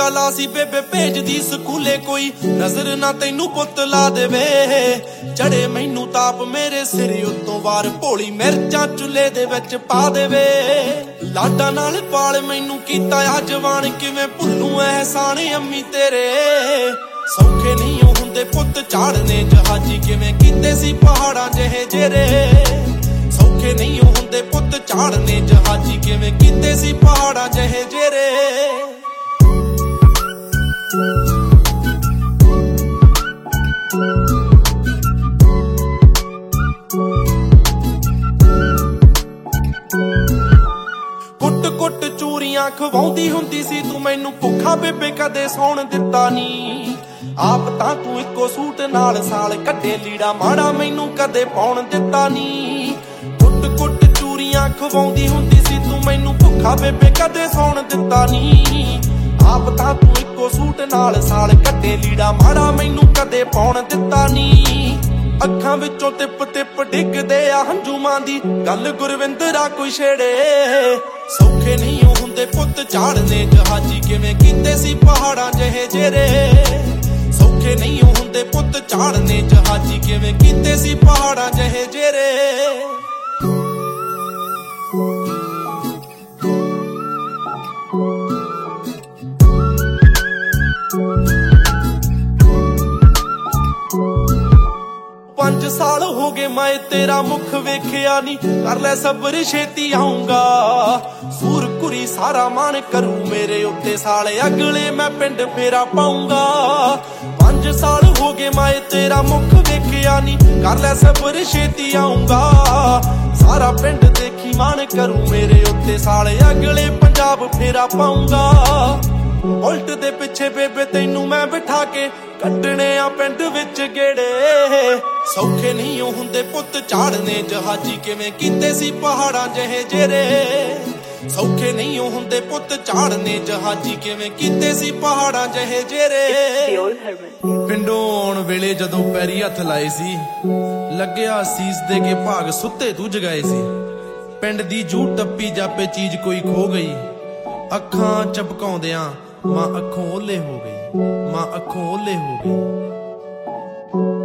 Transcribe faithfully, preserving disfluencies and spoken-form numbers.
ਟਿੱਕਾ ਲਾ ਸੀ ਬੇਬੇ ਭੇਜਦੀ ਸਕੂਲੇ ਕੋਈ ਨਜ਼ਰ ਨਾ ਤੈਨੂੰ ਪੁੱਤ ਲਾ ਦੇਵੇ ਚੜੇ ਮੈਨੂੰ ਤਾਪ ਮੇਰੇ ਸਿਰ ਉੱਤੋਂ ਵਾਰ ਭੋਲੀ ਮਿਰਚਾਂ ਚੁੱਲ੍ਹੇ ਦੇ ਵਿੱਚ ਪਾ ਦੇਵੇ ਲਾਡਾਂ ਨਾਲ ਪਾਲ ਮੈਨੂੰ ਕੀਤਾ ਆ ਜਵਾਨ ਕਿਵੇਂ ਭੁੱਲੂ ਅਹਿਸਾਨ ਅੰਮੀ ਤੇਰੇ ਸੌਖੇ ਨਹੀਂ ਹੁੰਦੇ ਪੁੱਤ ਝਾੜਨੇ ਜਹਾਜੀ ਕਿਵੇਂ ਕੀਤੇ ਸੀ ਪਹਾੜਾਂ ਜਿਹੇ ਜੇਰੇ ਸੌਖੇ ਨਹੀਂ ਹੁੰਦੇ ਪੁੱਤ ਝਾੜਨੇ ਜਹਾਜੀ ਕਿਵੇਂ ਕੀਤੇ ਸੀ ਪਹਾੜਾਂ ਜਿਹੇ ਜੇਰੇ ਕੁੱਟ ਕੁੱਟ ਚੂਰੀਆਂ ਖਵਾਉਂਦੀ ਹੁੰਦੀ ਸੀ ਤੂੰ ਮੈਨੂੰ ਭੁੱਖਾ ਬੇਬੇ ਕਦੇ ਸੌਣ ਦਿੱਤਾ ਨੀ ਆਪ ਤਾਂ ਤੂੰ ਇੱਕੋ ਸੂਟ ਨਾਲ ਸਾਲ ਕੱਢੇ ਲੀੜਾ ਮਾੜਾ ਮੈਨੂੰ ਕਦੇ ਪਾਉਣ ਦਿੱਤਾ ਨੀ ਕੁੱਟ ਕੁੱਟ ਚੂਰੀਆਂ ਖਵਾਉਂਦੀ ਹੁੰਦੀ ਸੀ ਤੂੰ ਮੈਨੂੰ ਭੁੱਖਾ ਬੇਬੇ ਕਦੇ ਸੌਣ ਦਿੱਤਾ ਨੀ ਆਪ ਤਾਂ ਤੂੰ ਇੱਕੋ ਸੂਟ ਨਾਲ ਸਾਲ ਕੱਢੇ ਲੀੜਾ ਮਾੜਾ ਮੈਨੂੰ ਕਦੇ ਪਾਉਣ ਦਿੱਤਾ ਨੀ ਅੱਖਾਂ ਵਿੱਚੋਂ ਟਿਪ ਟਿਪ ਡਿੱਗਦੇ ਆ ਹੰਝੂਆਂ ਦੀ ਗੱਲ ਗੁਰਵਿੰਦਰਾ ਕੋਈ ਛੇੜੇ ਸੌਖੇ ਨਹੀਂ ਹੁੰਦੇ ਪੁੱਤ ਝਾੜਨੇ ਜਹਾਜੀ ਕਿਵੇਂ ਕੀਤੇ ਸੀ ਪਹਾੜਾਂ ਜਿਹੇ ਜੇਰੇ ਸੌਖੇ ਨਹੀਂ ਹੁੰਦੇ ਪੁੱਤ ਝਾੜਨੇ ਜਹਾਜੀ ਕਿਵੇਂ ਕੀਤੇ ਸੀ ਪਹਾੜਾਂ ਜਿਹੇ ਜੇਰੇ ਪੰਜ ਸਾਲ ਹੋ ਗਏ ਮੈਂ ਤੇਰਾ ਮੁਖ ਵੇਖਿਆ ਨੀ ਕਰ ਲੈ ਸਬਰ ਛੇਤੀ ਆਉਂਗਾ ਸੂਰ ਕੁਰੀ ਸਾਰਾ ਮਾਣ ਕਰੂ ਮੇਰੇ ਉੱਤੇ ਸਾਲੇ ਅਗਲੇ ਮੈਂ ਪਿੰਡ ਫੇਰਾ ਪਾਉਂਗਾ ਪੰਜ ਸਾਲ ਹੋ ਗਏ ਮੈਂ ਤੇਰਾ ਮੁਖ ਵੇਖਿਆ ਨੀ ਕਰ ਲੈ ਸਬਰ ਛੇਤੀ ਆਉਂਗਾ ਸਾਰਾ ਪਿੰਡ ਦੇਖੀ ਮਾਣ ਕਰੂ ਮੇਰੇ ਉੱਤੇ ਸਾਲੇ ਅਗਲੇ ਪੰਜਾਬ ਫੇਰਾ ਪਾਉਂਗਾ ਉਲਟ ਦੇ ਪਿੱਛੇ ਬੇਬੇ ਤੈਨੂੰ ਮੈਂ ਬਿਠਾ ਕੇ ਕੱਢਣੇ ਆ ਪਿੰਡ ਵਿੱਚ ਗੇੜੇ ਸੌਖੇ ਨਹੀਂ ਹੁੰਦੇ ਪੁੱਤ ਝਾੜਨੇ ਜਹਾਜੀ ਕਿਵੇਂ ਕੀਤੇ ਸੀ ਪਹਾੜਾਂ ਜਿਹੇ ਜੇਰੇ ਸੌਖੇ ਨਹੀਂ ਹੁੰਦੇ ਪੁੱਤ ਝਾੜਨੇ ਜਹਾਜੀ ਕਿਵੇਂ ਕੀਤੇ ਸੀ ਪਹਾੜਾਂ ਜਿਹੇ ਜੇਰੇ ਪਿੰਡੋਂ ਆਉਣ ਵੇਲੇ ਜਦੋਂ ਪੈਰੀ ਹੱਥ ਲਾਏ ਸੀ ਲੱਗਿਆ ਸੀਸ ਦੇ ਕੇ ਭਾਗ ਸੁੱਤੇ ਤੂੰ ਜਗਾਏ ਸੀ ਪਿੰਡ ਦੀ ਜੂ ਟੱਪੀ ਜਾਪੇ ਚੀਜ਼ ਕੋਈ ਖੋ ਗਈ ਅੱਖਾਂ ਚਪਕਾਉਂਦਿਆਂ ਮਾਂ ਅੱਖੋਂ ਓਲੇ ਹੋ ਗਈ ਮਾਂ ਅੱਖੋਂ ਓਲੇ ਹੋ ਗਈ